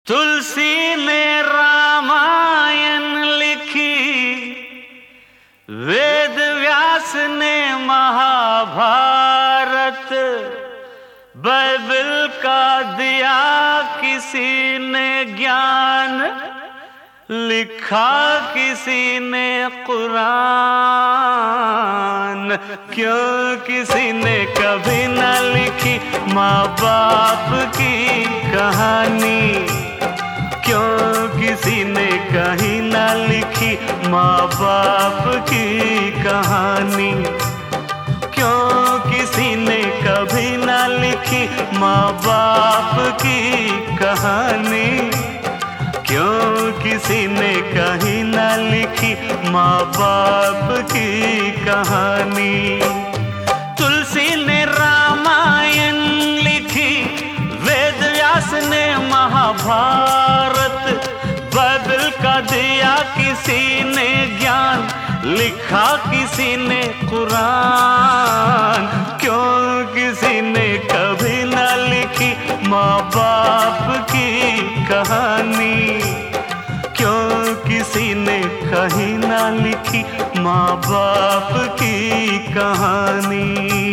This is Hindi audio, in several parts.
तुलसी ने रामायण लिखी, वेद व्यास ने महाभारत, बाइबल का दिया किसी ने ज्ञान, लिखा किसी ने कुरान। क्यों किसी ने कभी न लिखी माँ बाप की कहानी, क्यों किसी ने कहीं न लिखी माँ बाप की कहानी, क्यों किसी ने कभी न लिखी माँ बाप की कहानी, क्यों किसी ने कहीं न लिखी माँ बाप की कहानी। तुलसी ने रामायण लिखी, वेद व्यास ने महाभारत, बाइबल का दिया किसी ने ज्ञान, लिखा किसी ने कुरान। क्यों किसी ने कभी न लिखी माँ बाप की कहानी, क्यों किसी ने कहीं न लिखी माँ बाप की कहानी।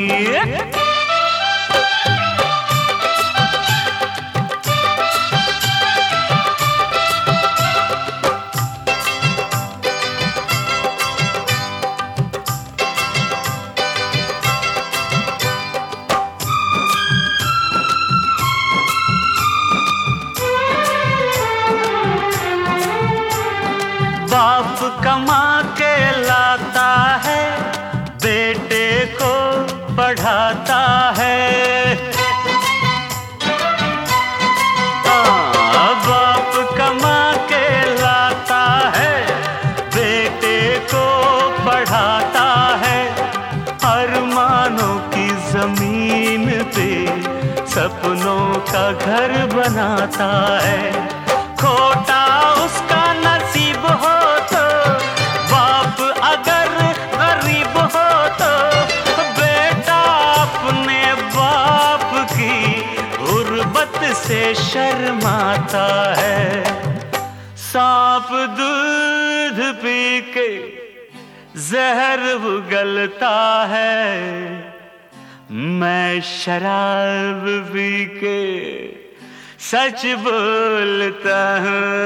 बाप कमा के लाता है, बेटे को पढ़ाता है। बाप कमा के लाता है, बेटे को पढ़ाता है। अरमानों की जमीन पे सपनों का घर बनाता है। खोटा उसका नसीब हो तो, बाप अगर गरीब हो तो, बेटा अपने बाप की गुर्बत से शर्माता है। सांप दूध पी के जहर उगलता है, मैं शराब पी के सच बोलता हूँ।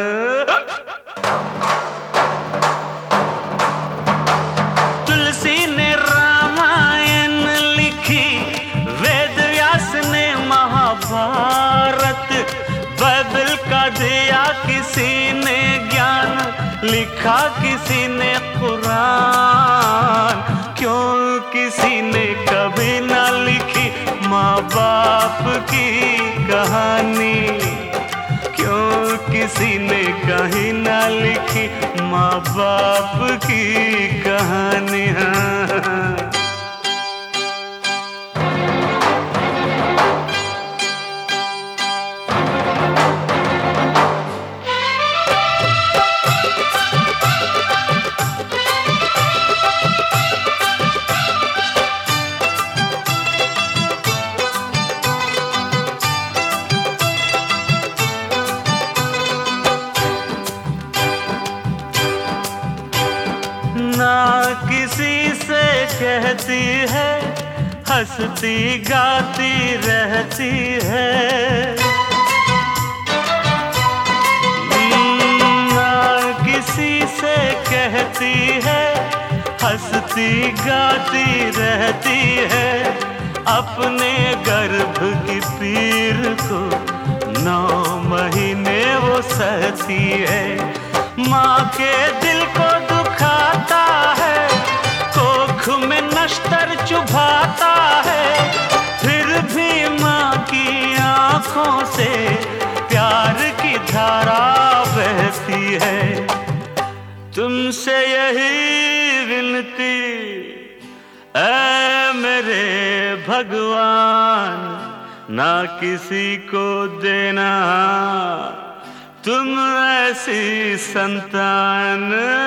तुलसी ने रामायण लिखी, वेद व्यास ने महाभारत, बाइबल का दिया किसी ने ज्ञान, लिखा किसी ने कुरान। क्यों किसी ने कभी न लिखी माँ बाप की कहानी, क्यों किसी ने कहीं न लिखी माँ बाप की कहानी। ना किसी से कहती है, हंसती गाती रहती है। ना किसी से कहती है, हंसती गाती रहती है। अपने गर्भ की पीर को 9 महीने वो सहती है। माँ के दिल को दुखाता है, कोख में नश्तर चुभाता है, फिर भी माँ की आंखों से प्यार की धारा बहती है। तुमसे यही विनती ऐ मेरे भगवान, ना किसी को देना तुम ऐसी संतान।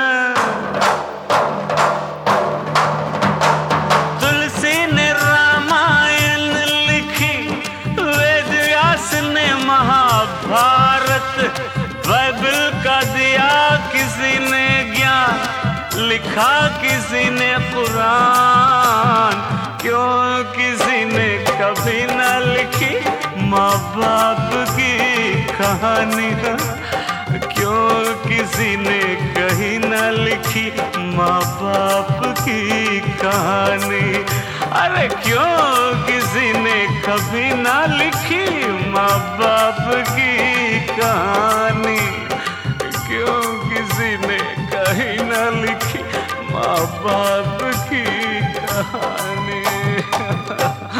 तुलसी ने रामायण लिखी, वेद व्यास ने महाभारत, लिखा किसी ने कुरान, क्यों किसी ने कभी न लिखी माँ बाप की कहानी। क्यों किसी ने कहीं न लिखी माँ बाप की कहानी। अरे क्यों किसी ने कभी न लिखी माँ बाप की कहानी। क्यों किसी ने कहीं न लिखी माँ बाप की कहानी।